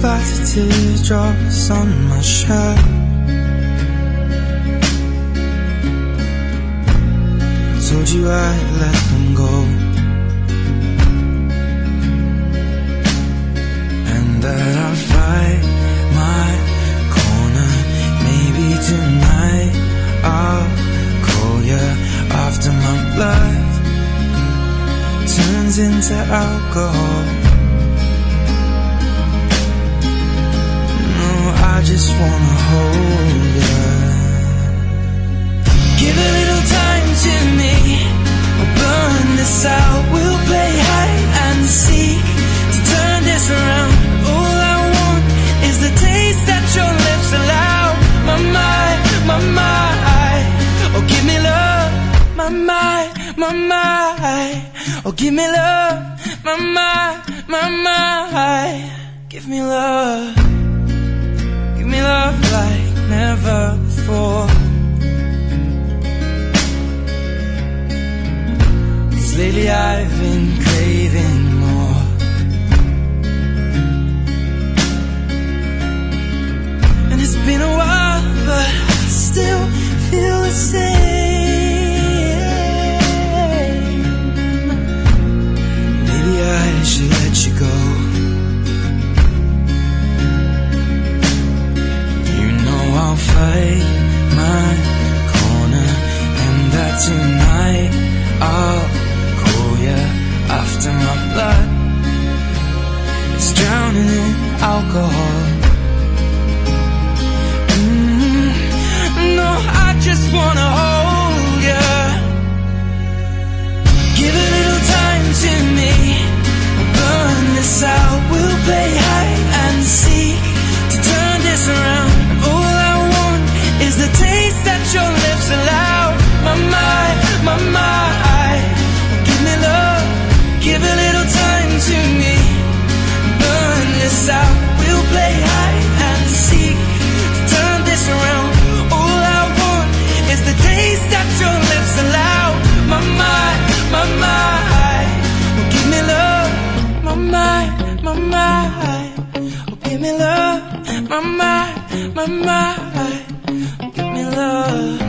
back to teardrops on my shirt. I told you I'd let them go, and that I'd fight my corner. Maybe tonight I'll call you after my blood turns into alcohol. I just wanna hold you. Give a little time to me, we'll burn this out. We'll play hide and seek to turn this around. All I want is the taste that your lips allow. My mind, oh give me love. My mind, oh give me love. My mind, give me love. Give me love like never before. 'Cause lately I've been craving more. And it's been a while, but I still feel the same. Maybe I should let you go. I'll fight my corner, and that tonight I'll call you after my blood is drowning in alcohol. No, I just wanna hold you. Give a little time to me, we'll burn this out. We'll play hide and seek to turn this around. Is the taste that your lips allow. My mind, give me love. Give a little time to me, burn this out. We'll play hide and seek to turn this around. All I want is the taste that your lips allow. My mind, oh give me love. My mind, oh give me love. My mind, give me love.